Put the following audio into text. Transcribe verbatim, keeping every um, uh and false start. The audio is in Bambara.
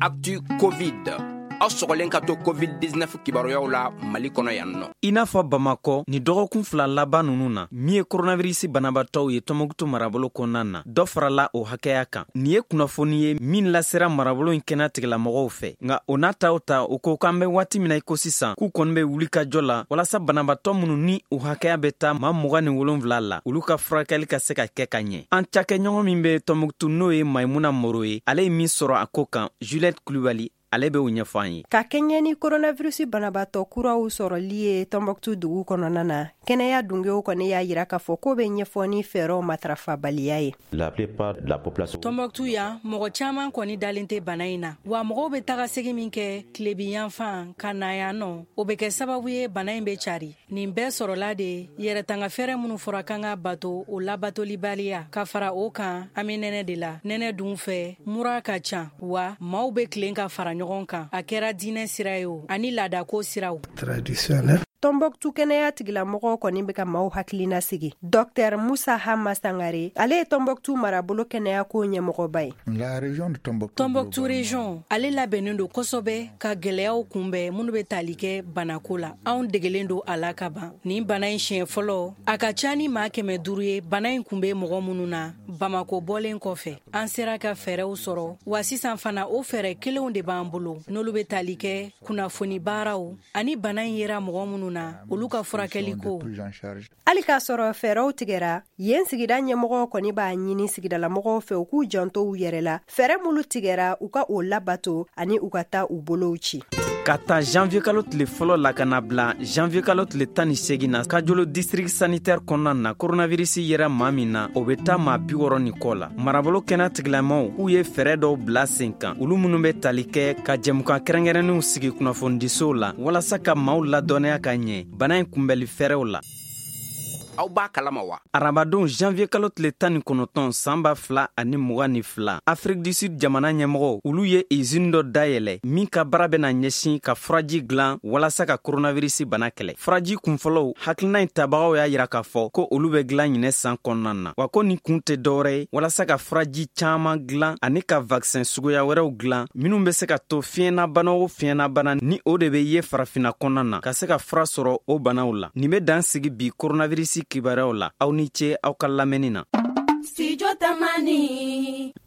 Actu Covid. aw sogolen ka to covid dix-neuf kibaruyaw la Mali kɔnɔ yan nɔ. I n'a fɔ Bamakɔ ni dɔgɔkun fila laban ninnu na min ye coronavirus banabatɔw ye Tɔnbukutu marabolo kɔnɔna na dɔ farala o hakɛya kan. Nin ye kunnafoni ye min lasera marabolo in kɛnɛ tigilamɔgɔw fɛ. Nka o n'a ta o ta o ko k'an bɛ waati min na i ko sisan k'u kɔni bɛ wuli ka jɔ la walasa banabatɔ minnu ni o hakɛya bɛ taa maa mugan ni wolonwula la olu ka furakɛli ka se ka kɛ ka ɲɛ. An cakɛɲɔgɔn min bɛ Tɔnbukutu n'o ye Maimuna Moro ye ale ye min sɔrɔ a ko kan Juliette Kulibali ale bɛ o ɲɛfɔ an ye. Ka kɛɲɛ ni coronavirus banabatɔ kuraw sɔrɔli ye Tɔnbukutu dugu kɔnɔna na kɛnɛya dungew kɔni y'a yira k'a fɔ ko bɛ ɲɛfɔ ni fɛɛrɛw matarafabaliya ye. La plupart de la population Tɔnbukutu ya mɔgɔ caman kɔni dalen tɛ bana in na wa mɔgɔw bɛ taga segin min kɛ tilebiyanfan ka na yan nɔ o bɛ kɛ sababu ye bana in bɛ cari. Nin bɛɛ sɔrɔla de yɛrɛtanga fɛɛrɛ minnu fɔra kan ka bato o labatolibaliya ka fara o kan an bɛ nɛnɛ de la. Nɛnɛ dun fɛ mura ka ca wa maaw bɛ tilen ka fara ɲɔgɔn kan a kɛra diinɛ sira ye o ani laadako siraw. Traditionnel Tɔnbukutu kɛnɛya tigilamɔgɔw kɔni bɛ ka maaw hakilina sigi. Docteur Musa Hama Sangare ale ye Tɔnbukutu marabolo kɛnɛya ko ɲɛmɔgɔba ye. La région de Tɔnbukutu Tɔnbukutu région ale labɛnnen don kosɛbɛ ka gɛlɛyaw kunbɛn minnu bɛ tali kɛ banako la. Anw degelen don a la ka ban. Nin bana in siɲɛ fɔlɔ a ka ca ni maa kɛmɛ duuru ye bana in kun bɛ mɔgɔ minnu na Bamako bɔlen kɔfɛ. An sera ka fɛɛrɛw sɔrɔ wa sisan fana o fɛɛrɛ kelenw de b'an bolo n'olu bɛ tali kɛ kunnafoni baaraw ani bana in yera mɔgɔ minnu na olu ka furakɛli ko. Hali k'a sɔrɔ fɛɛrɛw tigɛra yen sigida ɲɛmɔgɔw kɔni b'a ɲini sigidalamɔgɔw fɛ u k'u janto u yɛrɛ la. Fɛɛrɛ minnu tigɛra u ka o labato ani u ka taa u bolow ci. Ka ta janvier kalo tile fɔlɔ la ka na bila janvier kalo tile tan ni segin na Kajolo district sanitaire kɔnɔna na coronavirus yera maa min na o bɛ taa maa bi wɔɔrɔ ni kɔ la. Marabolo kɛnɛ tigilamɔgɔw k'u ye fɛɛrɛ dɔw bila sen kan olu minnu bɛ tali kɛ ka jɛmukan kɛrɛnkɛrɛnnenw sigi kunnafonidisow la walasa ka maaw ladɔnniya ka ɲɛ bana in kunbɛli fɛɛrɛw la. Aw b'a kalama wa? Arabadon janvier kalo tile tan ni kɔnɔntɔn san ba fila ani mugan ni fila Afrique du Sud jamana ɲɛmɔgɔw olu ye usine dɔ dayɛlɛ min ka baara bɛna ɲɛsin ka furaji dilan walasa ka coronavirus bana kɛlɛ. Furaji kunfɔlɔw hakilina in tabagaw y'a yira k'a fɔ ko olu bɛ dilan ɲinɛ san kɔnɔna na wa ko ni kun tɛ dɔwɛrɛ ye walasa ka furaji caman dilan ani ka vaccin suguya wɛrɛw dilan minnu bɛ se ka to fiɲɛnabana o fiɲɛnabana ni o de bɛ ye farafina kɔnɔna na ka se ka fura sɔrɔ o banaw la. Nin bɛ dan sigi bi coronavirus kibaruyaw la aw ni ce aw ka lamɛnni na. Studio Tamani.